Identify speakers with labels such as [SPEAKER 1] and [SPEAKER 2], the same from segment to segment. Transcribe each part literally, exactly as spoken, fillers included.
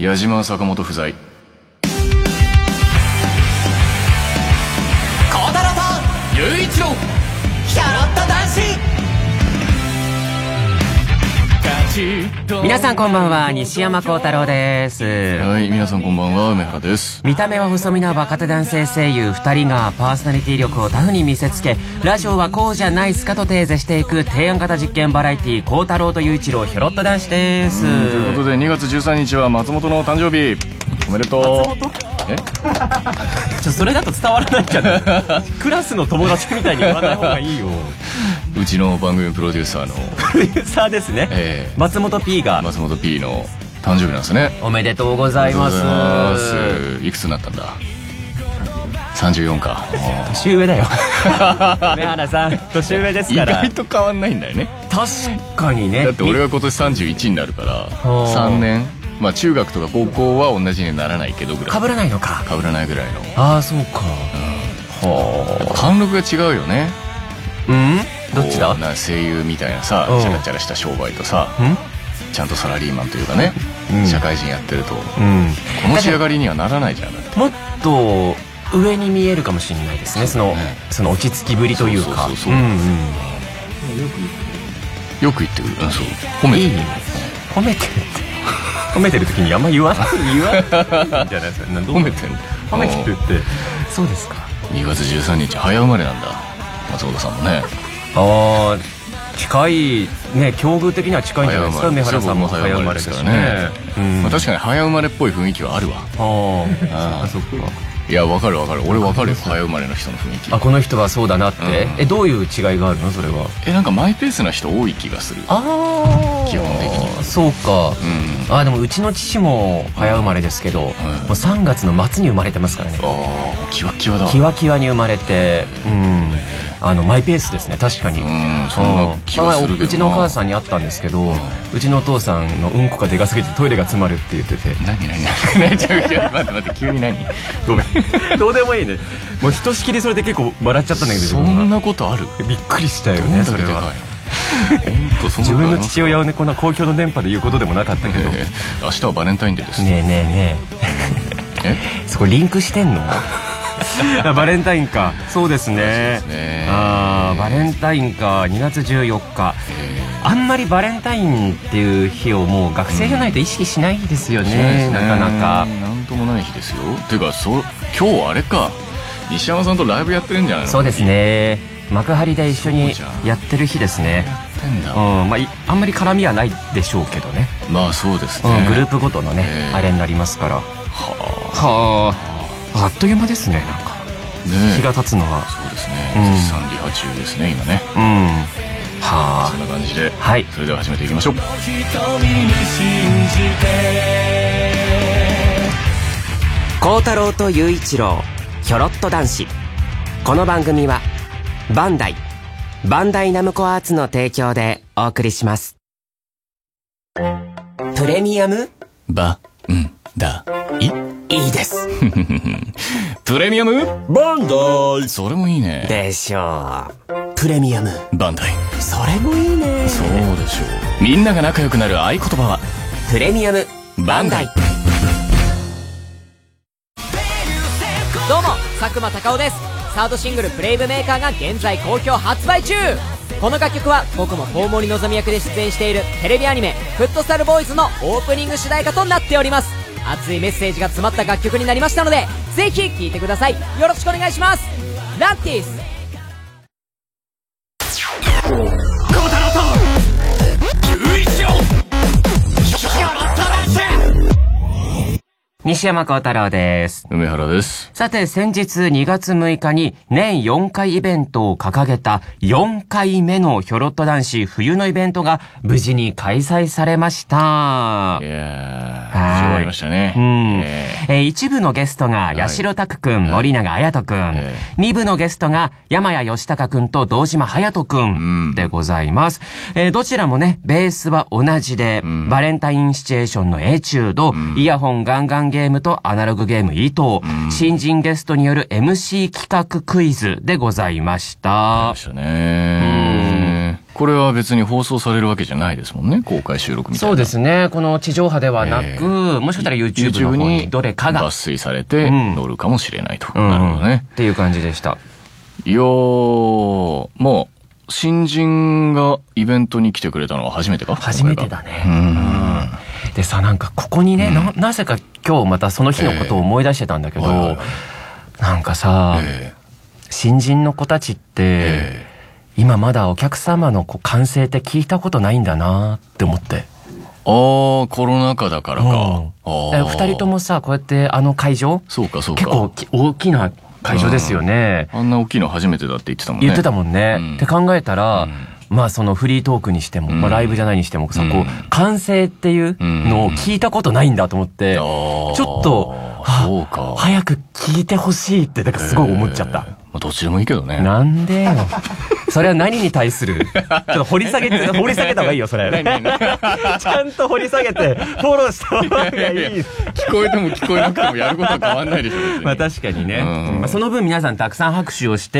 [SPEAKER 1] 矢島坂本不在。
[SPEAKER 2] 孝太郎と雄一郎キャロット男子。
[SPEAKER 3] 皆さんこんばんは、西山幸太郎です。
[SPEAKER 1] はい、皆さんこんばんは、梅原です。
[SPEAKER 3] 見た目は細身な若手男性声優ふたりがパーソナリティ力をタフに見せつけ、ラジオはこうじゃないっすかとテーゼしていく提案型実験バラエティ、幸太郎と雄一郎ひょろっと男子です。と
[SPEAKER 1] いうことでにがつじゅうさんにちは松本の誕生日、おめでとう。
[SPEAKER 3] 松本えちょそれだと伝わらないじゃないクラスの友達みたいに言わない方がいいよ。
[SPEAKER 1] うちの番組プロデューサーの
[SPEAKER 3] プロデューサーですね、えー、松本 P が
[SPEAKER 1] 松本 P の誕生日なんですね。
[SPEAKER 3] おめでとうございます。
[SPEAKER 1] いくつになったんだ。さんじゅうよんか。
[SPEAKER 3] 年上だよ梅原さん年上ですから。
[SPEAKER 1] 意外と変わんないんだよね。
[SPEAKER 3] 確かにね。
[SPEAKER 1] だって俺が今年さんじゅういちになるからさんねん、まあ中学とか高校は同じにならないけどぐらい。
[SPEAKER 3] 被らないのか。
[SPEAKER 1] 被らないぐらいの。
[SPEAKER 3] ああそうか、
[SPEAKER 1] うん、はあ貫禄が違うよね。
[SPEAKER 3] うんどっちだ。
[SPEAKER 1] な声優みたいなさチャラチャラした商売とさ、ちゃんとサラリーマンというかね、うん、社会人やってると、うん、この仕上がりにはならないじゃん。
[SPEAKER 3] もっと上に見えるかもしれないですね。その、ね、その落ち着きぶりというか。
[SPEAKER 1] よく言ってくる。うん、そう褒めてる。いい
[SPEAKER 3] 褒めてるって褒めてる時にあんま言わない言わないじゃないですか。
[SPEAKER 1] 褒めてる
[SPEAKER 3] 褒めてるってそうですか。
[SPEAKER 1] にがつじゅうさんにち早生まれなんだ松本さんもね。
[SPEAKER 3] ああ近いね、境遇的には近いんじゃないですか。梅原さんも早生まれですからね。
[SPEAKER 1] 確かに早生まれっぽい雰囲気はあるわ。
[SPEAKER 3] ああそっか。
[SPEAKER 1] いや分かる分かる。俺分かるよ早生まれの人の雰囲気。
[SPEAKER 3] あこの人はそうだなって。えどういう違いがあるのそれは。
[SPEAKER 1] えなんかマイペースな人多い気がする。ああ基本的には。
[SPEAKER 3] そうか。あでもうちの父も早生まれですけど、もうさんがつの末に生まれてますからね。あ
[SPEAKER 1] あキワキワだ。
[SPEAKER 3] キワキワに生まれて、うんあのマイペースですね確かに。
[SPEAKER 1] うんそんな気はするけどな。
[SPEAKER 3] うちのお母さんに会ったんですけど、うちのお父さんのうんこがでかすぎてトイレが詰まるって言ってて。
[SPEAKER 1] 何何何ちょ待って待って急に何ごめん
[SPEAKER 3] どうでもいいね。もうひとしきりそれで結構笑っちゃったんだけど。
[SPEAKER 1] そんなことある。
[SPEAKER 3] びっくりしたよねそれは。自分の父親をねこんな公共の電波で言うことでもなかったけど、
[SPEAKER 1] えー、明日はバレンタインデーです。
[SPEAKER 3] ねえねえねええそこリンクしてんのバレンタインか。そうですね。あバレンタインかにがつじゅうよっか。あんまりバレンタインっていう日をもう学生じゃないと意識しないですよね、うん、なかなか。
[SPEAKER 1] なんともない日ですよ。ていうかそう今日あれか西山さんとライブやってるんじゃないの。
[SPEAKER 3] そうですね幕張で一緒にやってる日ですね。うんまあ、あんまり絡みはないでしょうけどね。
[SPEAKER 1] まあそうですね、
[SPEAKER 3] うん、グループごとのねあれになりますから。はああっという間ですね。なんか日が経つのは。
[SPEAKER 1] そうですね絶賛リハ中ですね今ね。うんはあそんな感じで、はい、それでは始めていきましょう。
[SPEAKER 3] 幸太郎と雄一郎ひょろっと男子。この番組はバンダイバンダイナムコアーツの提供でお送りします。プレミアム
[SPEAKER 1] バンダイ
[SPEAKER 3] いいです
[SPEAKER 1] プレミアムバンダイそれもいいね。
[SPEAKER 3] でしょう。プレミアム
[SPEAKER 1] バンダイ
[SPEAKER 3] それもいいね。
[SPEAKER 1] そうでしょう。みんなが仲良くなる合言葉は
[SPEAKER 3] プレミアムバンダイ。
[SPEAKER 2] どうも佐久間孝夫です。サードシングル「プレイブメーカー」が現在好評発売中。この楽曲は僕も大森のぞみ役で出演しているテレビアニメ「フットサルボーイズ」のオープニング主題歌となっております。熱いメッセージが詰まった楽曲になりましたのでぜひ聴いてください。よろしくお願いします。ランティス孝太郎と雄一郎ひょろっと男子。
[SPEAKER 3] 西山幸太郎です。
[SPEAKER 1] 梅原です。
[SPEAKER 3] さて先日にがつむいかに年よんかいイベントを掲げたよんかいめのひょろっと男子冬のイベントが無事に開催されました。い
[SPEAKER 1] やー、終わりましたね。
[SPEAKER 3] うん。えー、一部のゲストが八代拓くん、森永彩人くん、えー、二部のゲストが山谷義孝くんと堂島隼人くんでございます。うん、えー、どちらもね、ベースは同じで、うん、バレンタインシチュエーションのエチュード、うん、イヤホンガンガンゲームとアナログゲーム糸、うん、新人ゲストによる エムシー 企画クイズでございました。
[SPEAKER 1] ましたね。 これは別に放送されるわけじゃないですもんね。公開収録みたいな。
[SPEAKER 3] そうですね。この地上波ではなく、えー、もしかしたら YouTube の方にどれかが
[SPEAKER 1] 抜粋されて乗るかもしれないと。うん、なるほどね、
[SPEAKER 3] うん。っていう感じでした。
[SPEAKER 1] いやー、まあ、新人がイベントに来てくれたのは初めてか？
[SPEAKER 3] 初めてだね。うん。でさ、なんかここにね、うん、な、なぜか今日またその日のことを思い出してたんだけど、えーはいはいはい、なんかさ、えー、新人の子たちって、えー今まだお客様のこう歓声って聞いたことないんだなって思って。
[SPEAKER 1] ああ、コロナ禍だからか。
[SPEAKER 3] うん、二人ともさ、こうやってあの会場、
[SPEAKER 1] そうかそうか。
[SPEAKER 3] 結構大きな会場ですよね。
[SPEAKER 1] あんな大きいの初めてだって言ってたもんね。
[SPEAKER 3] 言ってたもんね。うん、って考えたら、うん、まあそのフリートークにしても、うん、まあライブじゃないにしてもさ、うん、こう、歓声っていうのを聞いたことないんだと思って、うん、ちょっと、
[SPEAKER 1] そうか。
[SPEAKER 3] 早く聞いてほしいって、だからすごい思っちゃった。
[SPEAKER 1] まあどっちでもいいけどね。
[SPEAKER 3] なんでよ。それは何に対するちょっと掘り下げて、掘り下げた方がいいよ、それ。ちゃんと掘り下げて、フォローした方がいい。いやいやいや
[SPEAKER 1] 聞こえても聞こえなくてもやることは変わんないでしょ。
[SPEAKER 3] まあ確かにね。うんまあ、その分皆さんたくさん拍手をして、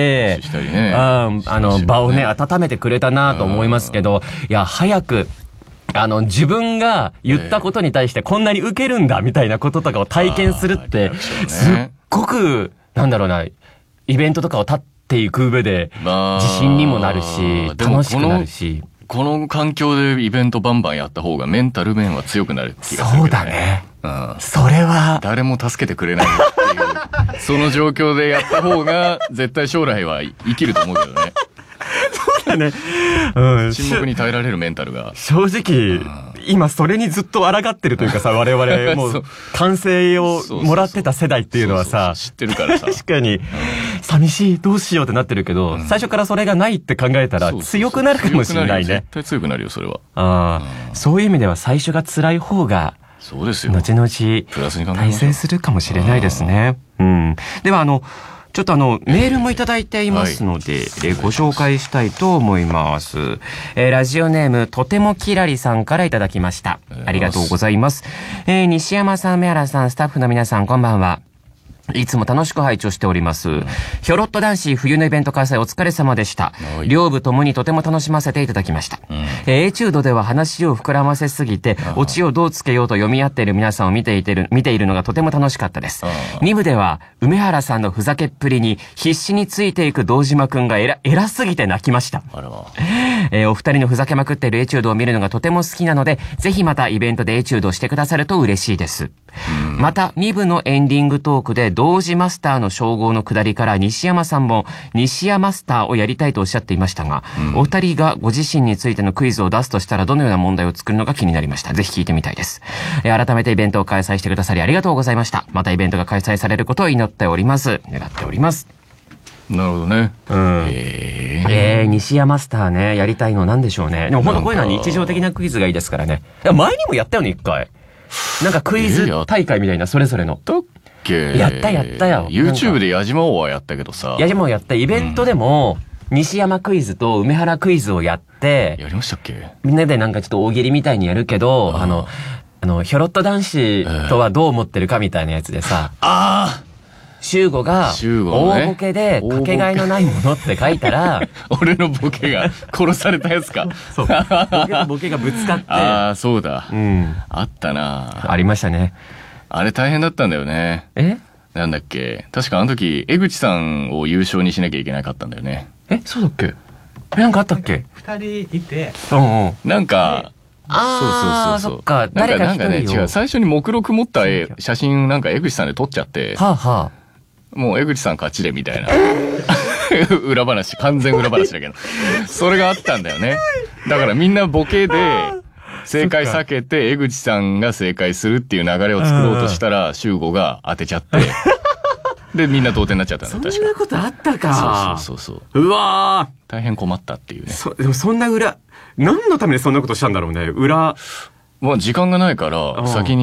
[SPEAKER 1] したりね、
[SPEAKER 3] ああの、場をね、温めてくれたなと思いますけど、いや、早く、あの、自分が言ったことに対してこんなに受けるんだみたいなこととかを体験するって、すっごく、なんだろうな、イベントとかを立っていく上で、自信にもなるし、楽しくなるし。
[SPEAKER 1] この環境でイベントバンバンやった方がメンタル面は強くなる気がするけどね。
[SPEAKER 3] そうだね。うん。それは。
[SPEAKER 1] 誰も助けてくれないっていう、その状況でやった方が絶対将来は生きると思うけどね。
[SPEAKER 3] そうだね。うん。
[SPEAKER 1] 沈黙に耐えられるメンタルが。
[SPEAKER 3] 正直、今それにずっと抗ってるというかさ、我々もう、歓声をもらってた世代っていうのはさ、
[SPEAKER 1] 知ってるからさ。
[SPEAKER 3] 確かに、寂しい、どうしようってなってるけど、最初からそれがないって考えたら強くなるかもしれないね。
[SPEAKER 1] 絶対強くなるよ、それは。
[SPEAKER 3] ああ、そういう意味では最初が辛い方が、
[SPEAKER 1] そうですよ。
[SPEAKER 3] 後々、大成するかもしれないですね。うん。では、あの、ちょっとあの、メールもいただいていますので、はい、えご紹介したいと思います。えー、ラジオネーム、とてもきらりさんからいただきました。ありがとうございます。えー、西山さん、梅原さん、スタッフの皆さん、こんばんは。いつも楽しく拝聴しております。うん、ひょろっと男子冬のイベント開催お疲れ様でした。両部ともにとても楽しませていただきました。うん、えー、エチュードでは話を膨らませすぎて、オチをどうつけようと読み合っている皆さんを見ていてる、見ているのがとても楽しかったです。に部では、梅原さんのふざけっぷりに必死についていく堂島くんが偉、偉すぎて泣きました。あらえー、お二人のふざけまくっているエチュードを見るのがとても好きなので、ぜひまたイベントでエチュードをしてくださると嬉しいです。うん、また、に部のエンディングトークで、同時マスターの称号の下りから西山さんも西山マスターをやりたいとおっしゃっていましたが、うん、お二人がご自身についてのクイズを出すとしたらどのような問題を作るのか気になりました。ぜひ聞いてみたいです。えー、改めてイベントを開催してくださりありがとうございました。またイベントが開催されることを祈っております。願っております。
[SPEAKER 1] なるほどね。
[SPEAKER 3] うん。えー、えー、西山マスターね、やりたいのなんでしょうね。でもほんとこういうのは日常的なクイズがいいですからね。いや、前にもやったよね、一回。なんかクイズ大会みたいな、それぞれの。
[SPEAKER 1] だっけ？
[SPEAKER 3] やったやったよ。
[SPEAKER 1] YouTube で矢島王はやったけどさ。
[SPEAKER 3] 矢島王やった。イベントでも、西山クイズと梅原クイズをやって、
[SPEAKER 1] やりましたっけ？
[SPEAKER 3] みんなでなんかちょっと大喜利みたいにやるけど、あの、あの、ひょろっと男子とはどう思ってるかみたいなやつでさ。
[SPEAKER 1] ああ
[SPEAKER 3] シュウゴが、大ボケで、かけがえのないものって書いたら、
[SPEAKER 1] 俺のボケが殺されたやつか。
[SPEAKER 3] そう。ボケとボケがぶつかって。
[SPEAKER 1] ああ、そうだ。
[SPEAKER 3] うん。
[SPEAKER 1] あったな。
[SPEAKER 3] ありましたね。
[SPEAKER 1] あれ大変だったんだよね。
[SPEAKER 3] え？
[SPEAKER 1] なんだっけ。確かあの時、江口さんを優勝にしなきゃいけなかったんだよね。
[SPEAKER 3] え、そうだっけ？え、なんかあったっけ？
[SPEAKER 4] 二人いて。
[SPEAKER 3] うんうん。
[SPEAKER 1] なんか、
[SPEAKER 3] ああ、そうそうそうそう。そっか、誰か一人を。なんかね、違
[SPEAKER 1] う。最初に目録持った絵、写真なんか江口さんで撮っちゃって。
[SPEAKER 3] はあはあ。
[SPEAKER 1] もう江口さん勝ちでみたいな。裏話、完全裏話だけど。それがあったんだよね。だからみんなボケで、正解避けて、江口さんが正解するっていう流れを作ろうとしたら、シュウゴが当てちゃって、で、みんな同点になっちゃったんだよ、確か。
[SPEAKER 3] そんなことあったか。
[SPEAKER 1] そうそうそうそう。
[SPEAKER 3] うわー。
[SPEAKER 1] 大変困ったっていうね。
[SPEAKER 3] そ、でもそんな裏、何のためにそんなことしたんだろうね、裏。
[SPEAKER 1] もう時間がないから、先に、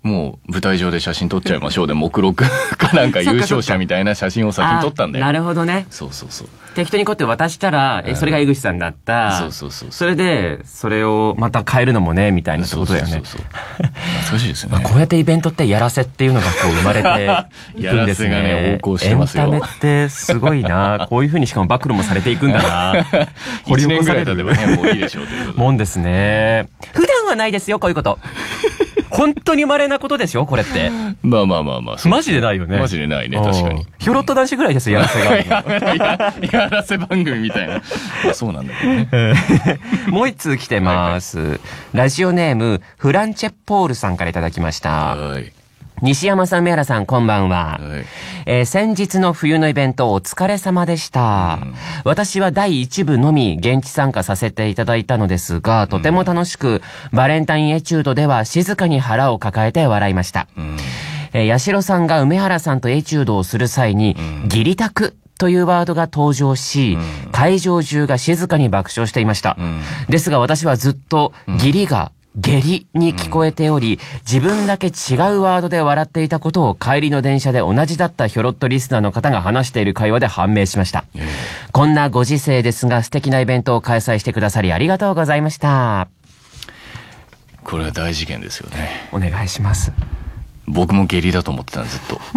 [SPEAKER 1] もう舞台上で写真撮っちゃいましょうで、目録かなんか優勝者みたいな写真を先に撮ったんだよ。
[SPEAKER 3] なるほどね。
[SPEAKER 1] そうそうそう。
[SPEAKER 3] 適当にこうやって渡したら、え、それが江口さんだった。
[SPEAKER 1] そうそうそう。
[SPEAKER 3] それで、それをまた変えるのもね、みたいなことだよね。そうそうそう。
[SPEAKER 1] 懐かしいですね。
[SPEAKER 3] こうやってイベントってやらせっていうのがこう生まれていくんですね。
[SPEAKER 1] やらせがね、横行してますよ。
[SPEAKER 3] エンタメってすごいな。こういう風にしかも暴露もされていくんだな。
[SPEAKER 1] 掘り起こされたでもね、もういいでしょうということで。
[SPEAKER 3] もんですね。普段はないですよ、こういうこと。本当に稀なことでしょこれって。
[SPEAKER 1] まあまあまあまあ。
[SPEAKER 3] マジでないよね。
[SPEAKER 1] マジでないね、確かに。
[SPEAKER 3] ひょろっと男子ぐらいですよ、やらせが。
[SPEAKER 1] や, やらせ番組みたいな。そうなんだけどね。
[SPEAKER 3] もう一通来てます。はいはい、ラジオネーム、フランチェポールさんからいただきました。はい。西山さん、梅原さん、こんばんは。はい、えー、先日の冬のイベントお疲れ様でした。うん、私はだいいち部のみ現地参加させていただいたのですが、とても楽しく、バレンタインエチュードでは静かに腹を抱えて笑いました。うん、えー、八代さんが梅原さんとエチュードをする際に、うん、ギリタクというワードが登場し、うん、会場中が静かに爆笑していました。うん、ですが私はずっとギリが、うん下痢に聞こえており、うん、自分だけ違うワードで笑っていたことを帰りの電車で同じだったヒョロットリスナーの方が話している会話で判明しました。えー、こんなご時世ですが素敵なイベントを開催してくださりありがとうございました。
[SPEAKER 1] これは大事件ですよね。
[SPEAKER 3] お願いします。僕
[SPEAKER 1] も下痢だと思ってたずっと。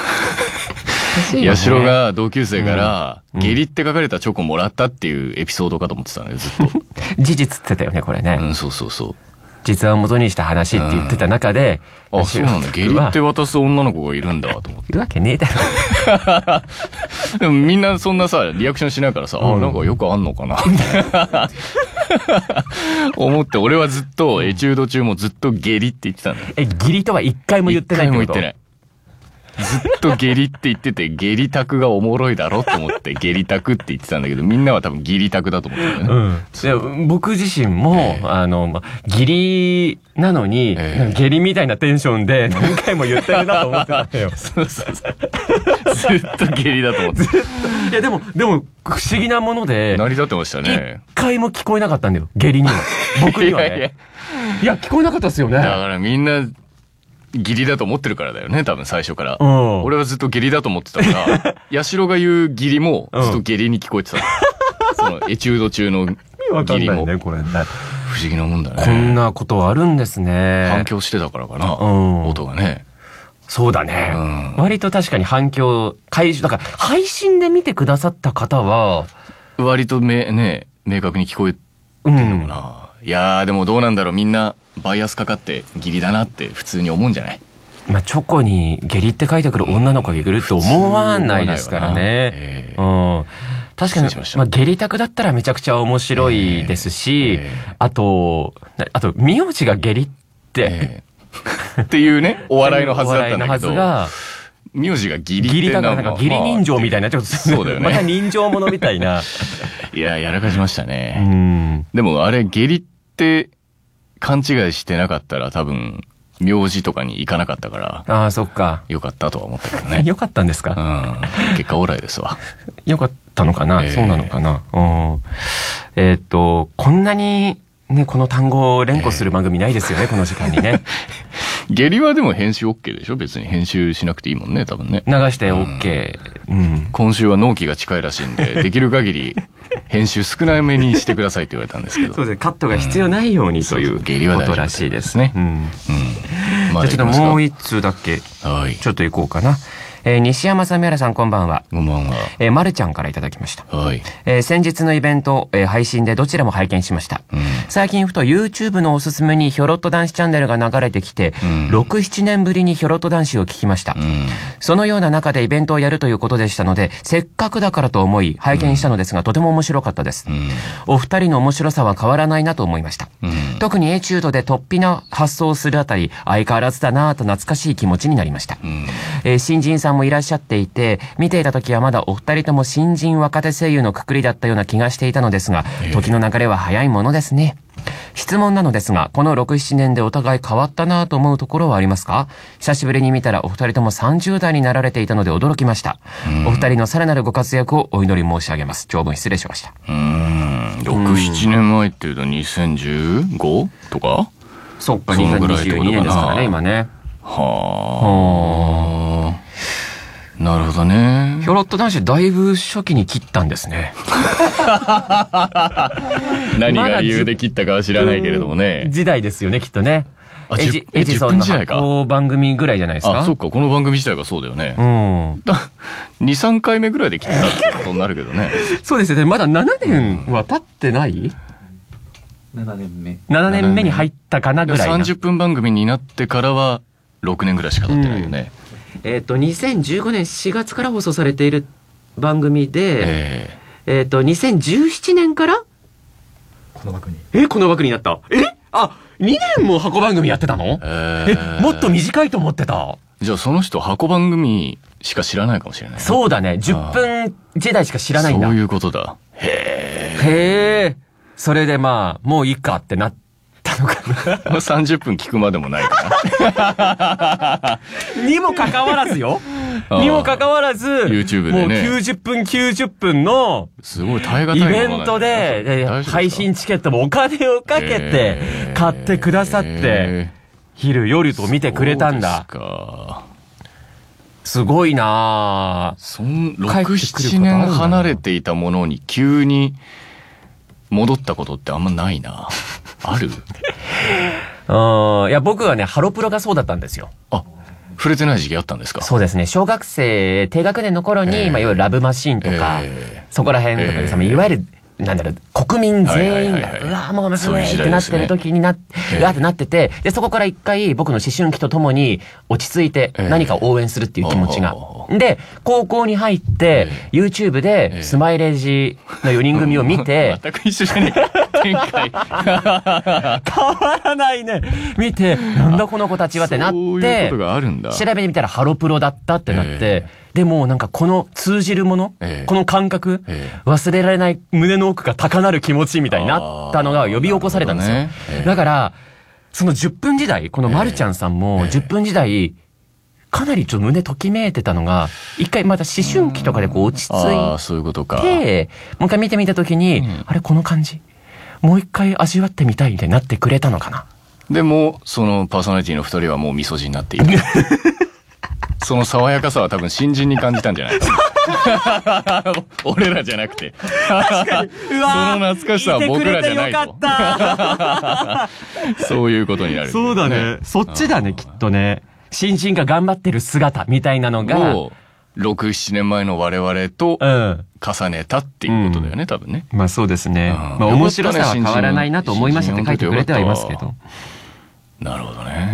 [SPEAKER 1] 八代が同級生から、うん、下痢って書かれたチョコもらったっていうエピソードかと思ってたね、ずっと。
[SPEAKER 3] 事実って言ってたよね、これね。
[SPEAKER 1] うん、そうそうそう。
[SPEAKER 3] 実話を元にした話って言ってた中で、
[SPEAKER 1] うん、あ、そうなんだ。下痢って渡す女の子がいるんだと思って。
[SPEAKER 3] いるわけねえだろ。
[SPEAKER 1] でもみんなそんなさ、リアクションしないからさ、うん、あ、なんかよくあんのかな思って、俺はずっと、エチュード中もずっと下痢って言ってたんだよ。
[SPEAKER 3] え、下痢とは一回も言ってないってこと？
[SPEAKER 1] 一回も言ってない。ずっと下痢って言ってて、下痢タクがおもろいだろと思って、下痢タクって言ってたんだけど、みんなは多分ギリタクだと思ってたよね。
[SPEAKER 3] うん。で僕自身も、えー、あの、ま、ギリなのに、えー、下痢みたいなテンションで何回も言ってるなと思ってたんだよ。
[SPEAKER 1] そうそうそう。ずっと下痢だと思ってた。
[SPEAKER 3] いやでも、でも、不思議なもので。
[SPEAKER 1] 成り立ってましたね。
[SPEAKER 3] 一回も聞こえなかったんだよ。下痢には。僕にはね。いやいや。いや、聞こえなかったですよね。
[SPEAKER 1] だからみんな、義理だと思ってるからだよね、多分最初から。うん、俺はずっと下痢だと思ってたから、八代が言う義理もずっと下痢に聞こえてた。うん、そのエチュード中の義理も。ね、これ不思議なもんだね。
[SPEAKER 3] こんなことあるんですね。
[SPEAKER 1] 反響してたからかな、うん、音がね。
[SPEAKER 3] そうだね、うん。割と確かに反響、会場、だから配信で見てくださった方は、
[SPEAKER 1] 割とめ、ね、明確に聞こえてるのかな。うん、いやーでもどうなんだろう、みんな、バイアスかかって義理だなって普通に思うんじゃない？
[SPEAKER 3] まあ、チョコに下痢って書いてくる女の子がいるって思わないですからね。えー、うん。確かに、まあ、下痢宅だったらめちゃくちゃ面白いですし、えーえー、あと、あと、名字が下痢って、
[SPEAKER 1] えー、っていうね、お笑いのはずだったんだけど。が名字が義理ってなんか。
[SPEAKER 3] なんか義理人情みたいな、ちょっと、
[SPEAKER 1] そうだよね。
[SPEAKER 3] また人情ものみたいな。
[SPEAKER 1] いや、やらかしましたね。うん。でもあれ、下痢って、勘違いしてなかったら多分、名字とかに行かなかったから。
[SPEAKER 3] ああ、そっか。
[SPEAKER 1] よかったとは思ったけどね。
[SPEAKER 3] よかったんですか？
[SPEAKER 1] うん。結果オーライですわ。
[SPEAKER 3] よかったのかな、えー、そうなのかな、うん、えー、っと、こんなに、ね、この単語を連呼する番組ないですよね、えー、この時間にね。
[SPEAKER 1] 下痢はでも編集 OK でしょ？別に編集しなくていいもんね、多分ね。
[SPEAKER 3] 流して OK。うん。うん、
[SPEAKER 1] 今週は納期が近いらしいんで、できる限り、編集少なめにしてくださいって言われたんですけど。
[SPEAKER 3] そうですね。カットが必要ないように、うん、ということらしいですね。うん。うん。じゃあちょっともう一通だけ、はい。ちょっと行こうかな。えー、西山さん、宮原さん、こんばんは。
[SPEAKER 1] こんばんは。
[SPEAKER 3] えー、まるちゃんからいただきました。
[SPEAKER 1] はい。
[SPEAKER 3] えー、先日のイベント、えー、配信でどちらも拝見しました。うん、最近ふと YouTube のおすすめにヒョロット男子チャンネルが流れてきて、うん、ろく、ななねんぶりにヒョロット男子を聞きました。うん、そのような中でイベントをやるということでしたので、せっかくだからと思い拝見したのですが、うん、とても面白かったです。うん、お二人の面白さは変わらないなと思いました。うん、特にエチュードで突飛な発想をするあたり、相変わらずだなぁと懐かしい気持ちになりました。うん、えー、新人さんもいらっしゃっていて、見ていた時はまだお二人とも新人若手声優のくくりだったような気がしていたのですが、時の流れは早いものですね。質問なのですが、このろく、ななねんでお互い変わったなぁと思うところはありますか？久しぶりに見たらお二人ともさんじゅう代になられていたので驚きました。お二人のさらなるご活躍をお祈り申し上げます。長文失礼しました。
[SPEAKER 1] うーん、ろく、ななねんまえっていうとにせんじゅうごとか？
[SPEAKER 3] そっか、にせんにじゅうにねんですからね、今ね。
[SPEAKER 1] ははあ。なるほどね。
[SPEAKER 3] ひょろっと男子だいぶ初期に切ったんですね。
[SPEAKER 1] 何が理由で切ったかは知らないけれどもね。
[SPEAKER 3] 時代ですよね、きっとね。
[SPEAKER 1] あ、
[SPEAKER 3] エジ、エジソンの発行番組ぐらいじゃないですか。
[SPEAKER 1] あ、そっか、この番組自体がそうだよね。
[SPEAKER 3] うん。
[SPEAKER 1] に、さんかいめぐらいで切ったってことになるけどね。
[SPEAKER 3] そうですね。まだななねんは経ってない ?
[SPEAKER 4] ななねんめ。
[SPEAKER 3] ななねんめに入ったかなぐらいな。
[SPEAKER 1] さんじゅっぷん番組になってからはろくねんぐらいしか経ってないよね。
[SPEAKER 3] うん、えっ、ー、と、にせんじゅうごねんしがつから放送されている番組で、えー、えっ、ー、と、にせんじゅうななねんから
[SPEAKER 4] この枠に。
[SPEAKER 3] え、この枠になった。えあ、にねんも箱番組やってたの？えー、え、もっと短いと思ってた。
[SPEAKER 1] じゃあその人箱番組しか知らないかもしれない。
[SPEAKER 3] そうだね。じゅっぷん時代しか知らないんだ。
[SPEAKER 1] そういうことだ。へ
[SPEAKER 3] ー。へー。それでまあ、もういいかってなったのかな。
[SPEAKER 1] さんじゅっぷん聞くまでもないか
[SPEAKER 3] な。にもかかわらずよ。にもかかわらず、
[SPEAKER 1] YouTube でね。
[SPEAKER 3] もうきゅうじゅっぷんきゅうじゅっぷんの、
[SPEAKER 1] すごい耐え難い
[SPEAKER 3] イベントで、配信チケットもお金をかけて、買ってくださって、昼夜と見てくれたんだ。
[SPEAKER 1] そうですか。
[SPEAKER 3] すごいなぁ。
[SPEAKER 1] そん、ろく、ななねん離れていたものに急に戻ったことってあんまないな。ある？
[SPEAKER 3] うん。いや、僕はね、ハロプロがそうだったんですよ。
[SPEAKER 1] あ、触れてない時期あったんですか？
[SPEAKER 3] そうですね。小学生、低学年の頃に、えー、まあ、いわゆるラブマシーンとか、えー、そこら辺とかでさ、えー、いわゆる、なんだろう、国民全員が、うわぁ、もう娘ってなってる時になって、うわーってなってて、で、そこから一回僕の思春期とともに落ち着いて何か応援するっていう気持ちが。で、高校に入って、YouTube でスマイレージのよにん組を見て、
[SPEAKER 1] 全く一緒じゃねえ。展開。
[SPEAKER 3] 変わらないね。見て、なんだこの子たちはってなって、
[SPEAKER 1] そういうことがあるんだ。
[SPEAKER 3] 調べてみたらハロプロだったってなって、でもなんかこの通じるもの、えー、この感覚、えー、忘れられない胸の奥が高鳴る気持ちみたいになったのが呼び起こされたんですよ。ねえー、だから、そのじゅっぷん時代、このまるちゃんさんもじゅっぷん時代、かなりちょっと胸ときめいてたのが、一回また思春期とかでこう落ち着いて、
[SPEAKER 1] あそういうことか。
[SPEAKER 3] で、もう一回見てみたときに、うん、あれこの感じ、もう一回味わってみたいみたいになってくれたのかな。
[SPEAKER 1] でも、そのパーソナリティの二人はもう味噌汁になっている。その爽やかさは多分新人に感じたんじゃないかな。俺らじゃなくて。
[SPEAKER 3] 確かに。うわ
[SPEAKER 1] その懐かしさは僕らじゃないと。そういうことになる、ね。
[SPEAKER 3] そうだね。そっちだね、きっとね。新人が頑張ってる姿みたいなのが。
[SPEAKER 1] ろく、ななねんまえの我々と重ねたっていうことだよね、うん、多分ね。
[SPEAKER 3] まあそうですね。うん、まあ面白さは変わらないなと思いましたって書いてくれてはいますけど。
[SPEAKER 1] なるほどね。
[SPEAKER 3] うん。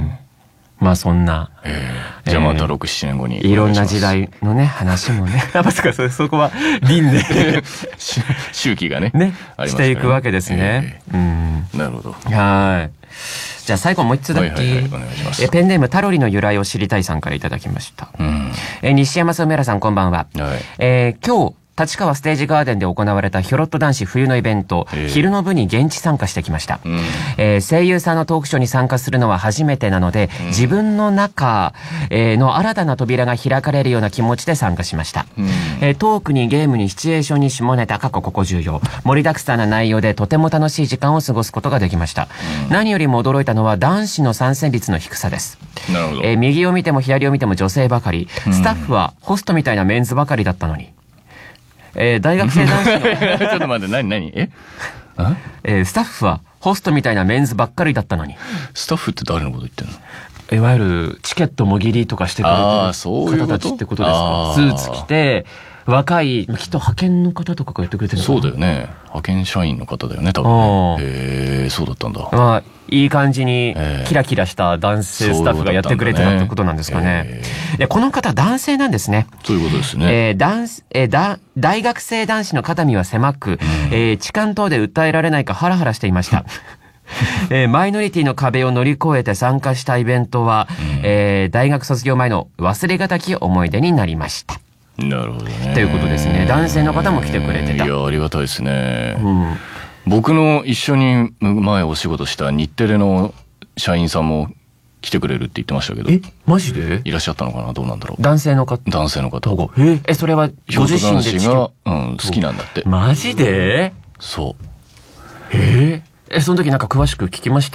[SPEAKER 3] まあそんな。
[SPEAKER 1] えー、じゃあまたろく、ななねんごに、えー。
[SPEAKER 3] いろんな時代のね、話もね。あ、まさかそ、そこは輪で。
[SPEAKER 1] 周期がね。
[SPEAKER 3] ね。ありますね。していくわけですね。
[SPEAKER 1] えー、うん。なるほど。
[SPEAKER 3] はい。じゃあ最後もう一つだけ。はいはいはい、お願いします。え、ペンネームタロリの由来を知りたいさんからいただきました。うん。え、西山さん、梅原さん、こんばんは。はい。えー、今日、立川ステージガーデンで行われたヒョロット男子冬のイベント、えー、昼の部に現地参加してきました、うんえー、声優さんのトークショーに参加するのは初めてなので、うん、自分の中、えー、の新たな扉が開かれるような気持ちで参加しました、うんえー、トークにゲームにシチュエーションに下ネタ過去ここ重要盛りだくさんな内容でとても楽しい時間を過ごすことができました、うん、何よりも驚いたのは男子の参戦率の低さです。
[SPEAKER 1] なるほど、
[SPEAKER 3] えー、右を見ても左を見ても女性ばかり、スタッフはホストみたいなメンズばかりだったのに、えー、大学生男子の
[SPEAKER 1] ちょっと待って、何何え
[SPEAKER 3] えー、スタッフはホストみたいなメンズばっかりだったのに。
[SPEAKER 1] スタッフって誰のこと言ってんの？
[SPEAKER 3] いわゆるチケットもぎりとかしてくれてる方たちってことですか？スーツ着て若い、きっと派遣の方とかがやってくれてるのかな。
[SPEAKER 1] そうだよね。派遣社員の方だよね、多分、ね。へえ、そうだったんだ。
[SPEAKER 3] まあ、いい感じに、キラキラした男性スタッフがやってくれてたってことなんですかね。いや、この方、男性なんですね。
[SPEAKER 1] そういうことですね。
[SPEAKER 3] えー、男、えー、だ、大学生男子の肩身は狭く、うん、えー、痴漢等で訴えられないかハラハラしていました。えー、マイノリティの壁を乗り越えて参加したイベントは、うんえー、大学卒業前の忘れがたき思い出になりました。
[SPEAKER 1] なるほどね。
[SPEAKER 3] ということですね。男性の方も来てくれてた。
[SPEAKER 1] いや、ありがたいですね。うん、僕の一緒に前お仕事した日テレの社員さんも来てくれるって言ってましたけど。
[SPEAKER 3] え、マジで？
[SPEAKER 1] いらっしゃったのかな？どうなんだろう。
[SPEAKER 3] 男性の方？
[SPEAKER 1] 男性の方。
[SPEAKER 3] え、え、それはご自身で
[SPEAKER 1] チケットが、うん、好きなんだって。
[SPEAKER 3] マジで？
[SPEAKER 1] そう。
[SPEAKER 3] えー、え、その時なんか詳しく聞きました？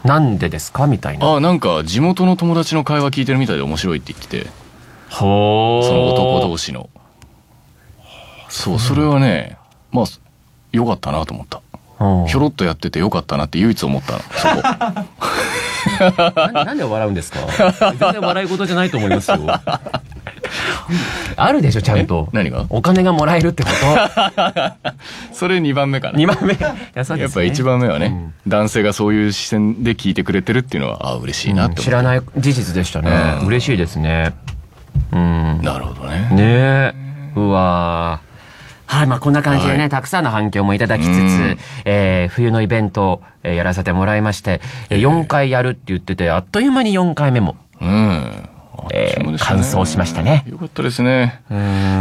[SPEAKER 3] なんでですかみたいな。
[SPEAKER 1] あ、なんか地元の友達の会話聞いてるみたいで面白いって言ってて。
[SPEAKER 3] ほー。
[SPEAKER 1] その男同士の。そう、それはね、まあ、よかったなと思った。ひょろっとやっててよかったなって唯一思ったの、そこ。
[SPEAKER 3] な, なんで笑うんですか？全然笑い事じゃないと思いますよ。あるでしょ、ちゃんと。
[SPEAKER 1] 何が？
[SPEAKER 3] お金がもらえるってこと。
[SPEAKER 1] それにばんめかな。
[SPEAKER 3] にばんめ。いや、そうですね。
[SPEAKER 1] やっぱいちばんめはね、うん、男性がそういう視線で聞いてくれてるっていうのは、あ、嬉しいなって思った、うん、
[SPEAKER 3] 知らない事実でしたね。うん、嬉しいですね。うん。
[SPEAKER 1] なるほどね。
[SPEAKER 3] ねえ。うわー。はい。まあ、こんな感じでね、はい、たくさんの反響もいただきつつ、えー、冬のイベント、えー、やらせてもらいまして、えー、よんかいやるって言ってて、あっという間によんかいめも。うん。えー、完走しましたね。
[SPEAKER 1] よかったですね。うん。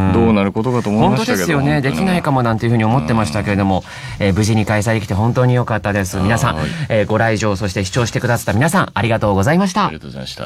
[SPEAKER 1] どうなることかと思いましたけど。
[SPEAKER 3] 本当ですよね。できないかもなんていうふうに思ってましたけれども、えー、無事に開催できて本当に良かったです。皆さん、えー、ご来場、そして視聴してくださった皆さん、ありがとうございました。
[SPEAKER 1] ありがとうございました。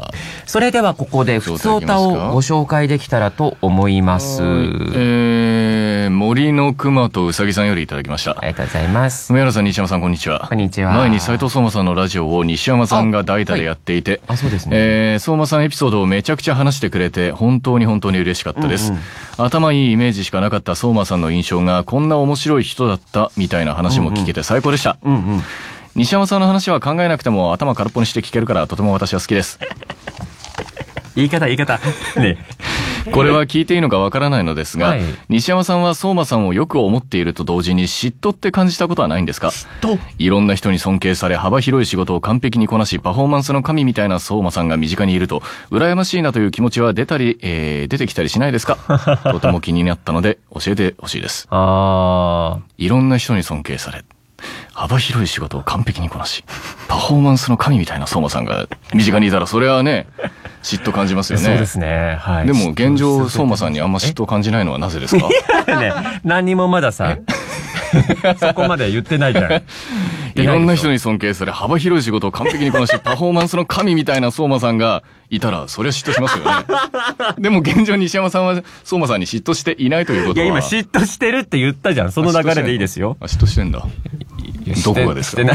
[SPEAKER 1] そ
[SPEAKER 3] れではここで、ふつおたをご紹介できたらと思います。
[SPEAKER 1] えー、森の熊とうさぎさんよりいただきました。
[SPEAKER 3] ありがとうございます。
[SPEAKER 1] 梅原さん、西山さん、こんにちは。
[SPEAKER 3] こんにちは。
[SPEAKER 1] 前に斉藤相馬さんのラジオを西山さんが代打でやっていて、
[SPEAKER 3] あ、はい、あ、そうですね。
[SPEAKER 1] えー、相馬さんエピソードをめちゃくちゃ話してくれて、本当に本当に嬉しかったです。うんうん、頭いいイメージしかなかった相馬さんの印象が、こんな面白い人だったみたいな話も聞けて最高でした。うんうんうん、西山さんの話は考えなくても頭空っぽにして聞けるから、とても私は好きです。
[SPEAKER 3] 言い方言い方。ね。
[SPEAKER 1] これは聞いていいのかわからないのですが、はい、西山さんは相馬さんをよく思っていると同時に嫉妬って感じたことはないんですか？
[SPEAKER 3] 嫉妬？
[SPEAKER 1] いろんな人に尊敬され幅広い仕事を完璧にこなし、パフォーマンスの神みたいな相馬さんが身近にいると羨ましいなという気持ちは出たり、えー、出てきたりしないですか？とても気になったので教えてほしいです。あー。いろんな人に尊敬され、幅広い仕事を完璧にこなし、パフォーマンスの神みたいな相馬さんが身近にいたら、それはね、嫉妬感じますよね。
[SPEAKER 3] そうですね。はい。
[SPEAKER 1] でも現状相馬さんにあんま嫉妬感じないのはなぜですか？
[SPEAKER 3] ね、何にもまださ、そこまで言ってないじゃん。
[SPEAKER 1] いろんな人に尊敬され、幅広い仕事を完璧にこなし、パフォーマンスの神みたいな相馬さんがいたら、そりゃ嫉妬しますよね。でも現状西山さんは相馬さんに嫉妬していないということは。
[SPEAKER 3] いや、今嫉妬してるって言ったじゃん。その流れでいいですよ。
[SPEAKER 1] あ、嫉妬してんだ。どこがですか？
[SPEAKER 3] してない。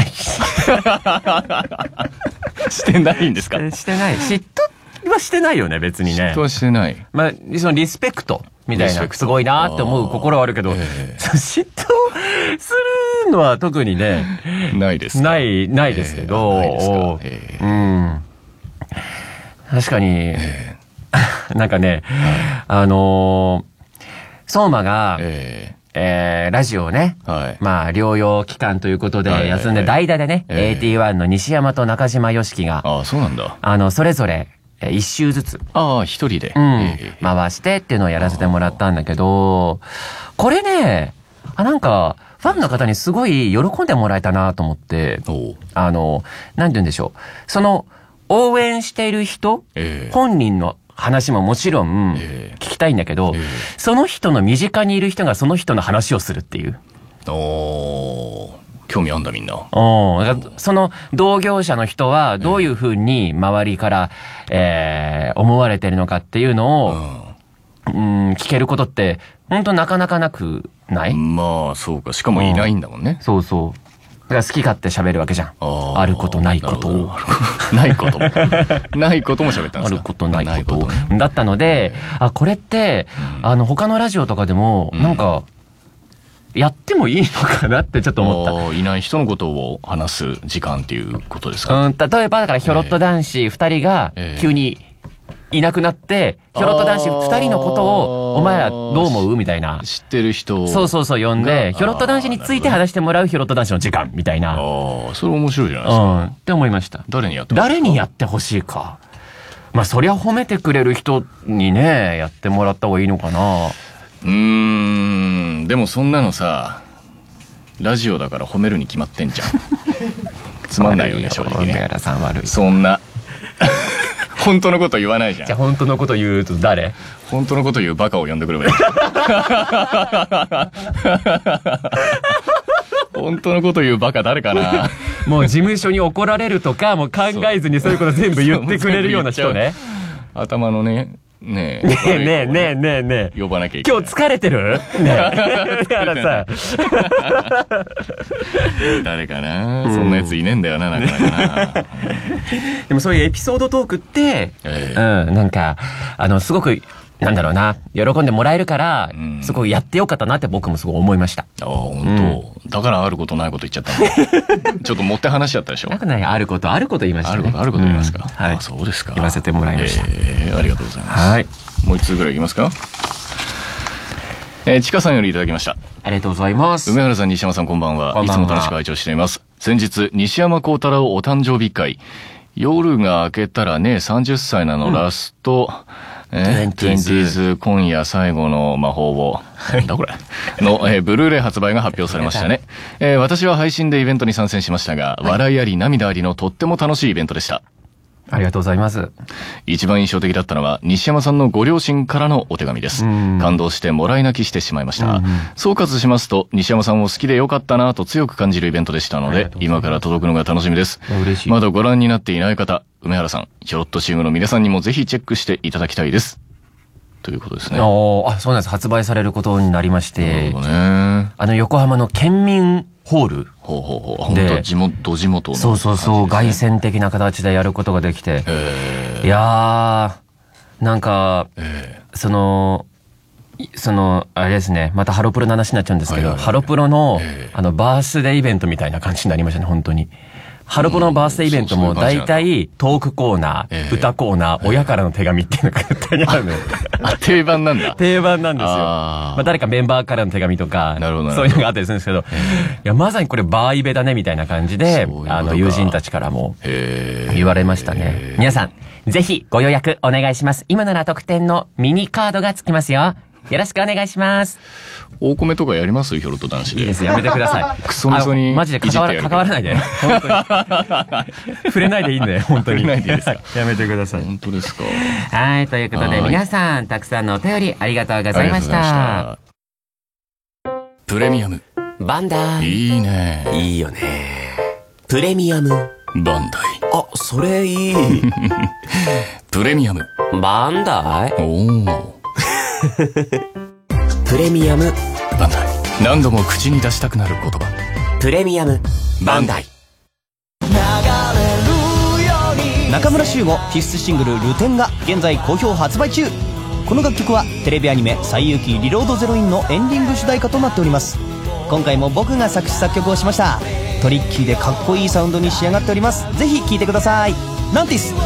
[SPEAKER 1] してないんですか？
[SPEAKER 3] してない。嫉妬はしてないよね、別にね。
[SPEAKER 1] 嫉妬はしてない。
[SPEAKER 3] まあ、そのリスペクトみたいな、すごいなって思う心はあるけど、えー、嫉妬するのは特にね、
[SPEAKER 1] ないです。
[SPEAKER 3] ない、ないですけど、えー、ないですか、えー、うん。確かに、えー、なんかね、あのー、相馬が、えーえー、ラジオをね、はい、まあ、療養期間ということで休んで、代打でね、えー、エーティーワン の西山と中島よしきが、
[SPEAKER 1] ああ、そうなんだ。
[SPEAKER 3] あの、それぞれ、一周ずつ。
[SPEAKER 1] ああ、一人で。
[SPEAKER 3] うん、えー。回してっていうのをやらせてもらったんだけど、これね、あ、なんか、ファンの方にすごい喜んでもらえたなと思って、あの、なんて言うんでしょう。その、応援している人、えー、本人の話ももちろん聞きたいんだけど、えーえー、その人の身近にいる人がその人の話をするっていう。
[SPEAKER 1] おー。興味あんだみんな。
[SPEAKER 3] うん。その同業者の人はどういうふうに周りから、えー、思われてるのかっていうのを、うん、うん、聞けることって本当なかなかなくない？
[SPEAKER 1] まあそうか。しかもいないんだもんね。
[SPEAKER 3] うん、そうそう。だから好き勝手喋るわけじゃん。あ, あることないことを。
[SPEAKER 1] ないことも。ないことも喋ったんですか？
[SPEAKER 3] あることないことを。だったので、あ、これって、うん、あの他のラジオとかでも、なんか、やってもいいのかなってちょっと思った。
[SPEAKER 1] いない人のことを話す時間っていうことですか？
[SPEAKER 3] うん、例えばだからヒョロット男子二人が急にいなくなって、ヒョロット男子二人のことをお前らどう思うみたいな。
[SPEAKER 1] 知ってる人。
[SPEAKER 3] そうそうそう呼んで、ヒョロット男子について話してもらうヒョロット男子の時間みたいな。
[SPEAKER 1] ああ、それ面白いじゃないですか。うん、
[SPEAKER 3] って思いました。
[SPEAKER 1] 誰にやってほしい？
[SPEAKER 3] 誰にやってほしいか。まあそりゃ褒めてくれる人にね、やってもらった方がいいのかな。
[SPEAKER 1] うーん、でもそんなのさ、ラジオだから褒めるに決まってんじゃん。つまんないよね、正直ね。
[SPEAKER 3] 梅原さん悪い。
[SPEAKER 1] そんな本当のこと言わないじゃん。
[SPEAKER 3] じゃあ本当のこと言うと誰？
[SPEAKER 1] 本当のこと言うバカを呼んでくればいい。本当のこと言うバカ誰かな。
[SPEAKER 3] もう事務所に怒られるとかもう考えずにそういうこと全部言ってくれるような人ね。
[SPEAKER 1] 頭のね、 ねえ。
[SPEAKER 3] ねえねえねえねえねえ。
[SPEAKER 1] 呼ばなきゃいけない。
[SPEAKER 3] 今日疲れてるねえ。だからさ。
[SPEAKER 1] 誰かな、うん、そんなやついねえんだよな、なかなかな。
[SPEAKER 3] でもそういうエピソードトークって、
[SPEAKER 1] えー、
[SPEAKER 3] うん、なんか、あの、すごく、なんだろうな、喜んでもらえるから、うん、すごいやってよかったなって僕もすごい思いました。
[SPEAKER 1] ああ、本当、うん、だからあることないこと言っちゃったの。ちょっと持って話しちゃったでしょ。
[SPEAKER 3] なくない、あること、あること言いましたね。
[SPEAKER 1] あること、あること言いますか。
[SPEAKER 3] うん、はい。
[SPEAKER 1] あ、そうですか。
[SPEAKER 3] 言わせてもらいました。
[SPEAKER 1] えー、ありがとうございます。
[SPEAKER 3] はい。
[SPEAKER 1] もう一通ぐらいいきますか。えー、ちかさんよりいただきました。
[SPEAKER 3] ありがとうございます。
[SPEAKER 1] 梅原さん、西山さん、こんばんは。いつも楽しく拝聴しています。先日、西山幸太郎お誕生日会。夜が明けたらね、さんじゅっさいなのラスト、うん、えー、トゥエンティーズ今夜最後の魔法を、なんだこれの、えー、ブルーレイ発売が発表されましたね。えー、私は配信でイベントに参戦しましたが、はい、笑いあり涙ありのとっても楽しいイベントでした。
[SPEAKER 3] ありがとうございます。
[SPEAKER 1] 一番印象的だったのは西山さんのご両親からのお手紙です。感動してもらい泣きしてしまいました。うんうん、総括しますと、西山さんを好きでよかったなと強く感じるイベントでしたので、今から届くのが楽しみです。
[SPEAKER 3] 嬉しい。
[SPEAKER 1] まだご覧になっていない方、梅原さん、ひょろっとチームの皆さんにもぜひチェックしていただきたいです。ということですね。
[SPEAKER 3] ああ、そうなんです。発売されることになりまして。
[SPEAKER 1] なるほどね。
[SPEAKER 3] あの横浜の県民ホール。
[SPEAKER 1] ほうほうほう。本当地元、ど地元の、ね。
[SPEAKER 3] そうそうそう、凱旋的な形でやることができて。いやー、なんか、その、その、あれですね、またハロプロの話になっちゃうんですけど、ハロプロの、あの、バースデーイベントみたいな感じになりましたね、本当に。ハロプロのバースデーイベントも大体トークコーナー、えー、歌コーナー、親からの手紙っていうのが絶対にあるのよ。
[SPEAKER 1] あ、定番なんだ。
[SPEAKER 3] 定番なんですよ。あまあ誰かメンバーからの手紙とか、なるほどそういうのがあったりするんですけど、えー、いや、まさにこれバーイベだねみたいな感じで、ううあの、友人たちからも言われましたね。皆さん、ぜひご予約お願いします。今なら特典のミニカードが付きますよ。よろしくお願いします。
[SPEAKER 1] 大米とかやります？ヒョロッと男子で。
[SPEAKER 3] いいです、やめてください。
[SPEAKER 1] クソみそに。
[SPEAKER 3] マジで関わら、関わらないで。本当に。触れないでいいんだよ、本当に。
[SPEAKER 1] 触れないでいいですか？
[SPEAKER 3] やめてください。
[SPEAKER 1] 本当ですか。
[SPEAKER 3] はい、ということで皆さん、たくさんのお便りありがとうございました。
[SPEAKER 1] プレミアム。
[SPEAKER 3] バンダイ。
[SPEAKER 1] いいね。
[SPEAKER 3] いいよね。プレミアム。
[SPEAKER 1] バンダイ。
[SPEAKER 3] あ、それいい。
[SPEAKER 1] プレミアム。
[SPEAKER 3] バンダイ。
[SPEAKER 1] おー。
[SPEAKER 3] プレミアム
[SPEAKER 1] バンダイ。何度も口に出したくなる言葉。
[SPEAKER 3] プレミアムバンダイ。
[SPEAKER 5] 中村修吾必須シングル「ルテン」が現在好評発売中。この楽曲はテレビアニメ「西遊記リロードゼロイン」のエンディング主題歌となっております。今回も僕が作詞作曲をしました。トリッキーでかっこいいサウンドに仕上がっております。ぜひ聴いてください。ナンティス。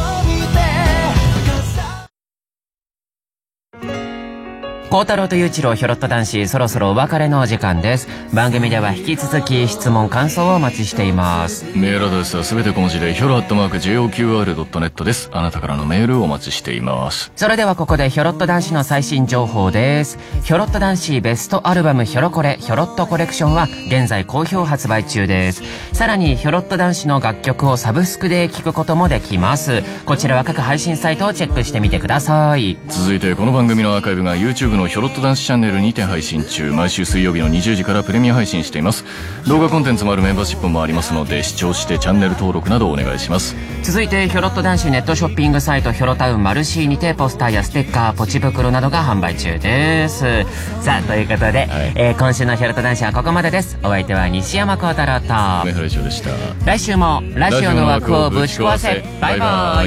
[SPEAKER 3] 孝太郎と裕次郎ひょろっと男子、そろそろお別れのお時間です。番組では引き続き質問感想をお待ちしています。
[SPEAKER 1] メールアドレスはすべて小文字でひょろアットマーク ジェイオーキューアールドットネット です。あなたからのメールをお待ちしています。
[SPEAKER 3] それではここでひょろっと男子の最新情報です。ひょろっと男子ベストアルバムひょろこれひょろっとコレクションは現在好評発売中です。さらにひょろっと男子の楽曲をサブスクで聴くこともできます。こちらは各配信サイトをチェックしてみてください。
[SPEAKER 1] 続いてこの番組のアーカイブが YouTube のひょろっと男子チャンネルにて配信中。毎週水曜日のにじゅうじからプレミア配信しています。動画コンテンツもあるメンバーシップもありますので、視聴してチャンネル登録などお願いします。
[SPEAKER 3] 続いてひょろっと男子ネットショッピングサイトひょろタウンマルシーにてポスターやステッカー、ポチ袋などが販売中です。さあ、ということで、はい、えー、今週のひょろっと男子はここまでです。お相手は西山幸太郎と
[SPEAKER 1] 梅原翔でした。
[SPEAKER 3] 来週もラジオの枠をぶち壊せ。バイバイ。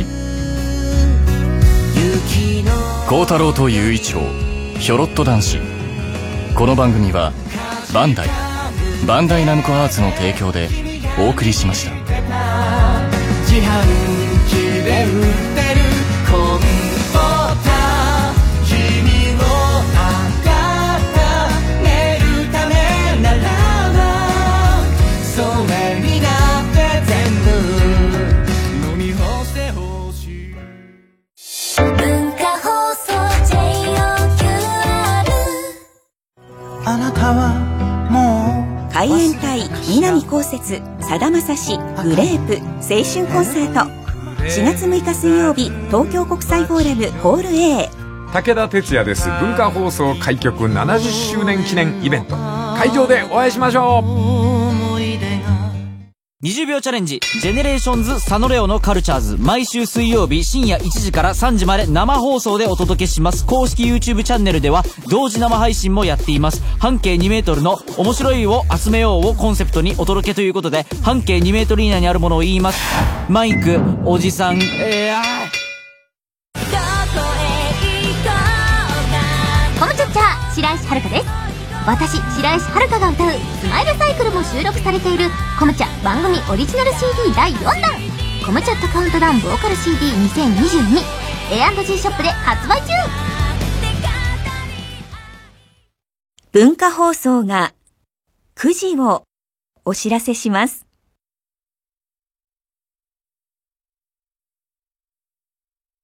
[SPEAKER 1] 幸太郎と雄一郎ひょろっと男子。この番組はバンダイバンダイナムコアーツの提供でお送りしました。自販機で売ってるコンポタ、君もあが寝るためならばそれになって全部飲み干してほしい。
[SPEAKER 6] 文化放送 ジェイオーキューアール。
[SPEAKER 5] あなたはもう
[SPEAKER 7] 海援隊南こうせつ、さだまさし、グレープ青春コンサートしがつむいか水曜日、東京国際フォーラムホール A。
[SPEAKER 8] 武田鉄矢です。文化放送開局ななじゅっしゅうねん記念イベント、会場でお会いしましょう。
[SPEAKER 9] にじゅうびょうチャレンジ、ジェネレーションズサノレオのカルチャーズ、毎週水曜日深夜いちじからさんじまで生放送でお届けします。公式 YouTube チャンネルでは同時生配信もやっています。半径にメートルの面白いを集めようをコンセプトにお届けということで、半径にメートル以内にあるものを言います。マイク、おじさん、えー、あー
[SPEAKER 10] コムチャッチャー白石遥です。私白石遥が歌うスマイルサイクルも収録されているコムチャ番組オリジナル シーディー だいよんだん、コムチャットカウントダウンボーカル シーディーにせんにじゅうに エーアンドジー ショップで発売中。
[SPEAKER 7] 文化放送がくじをお知らせします。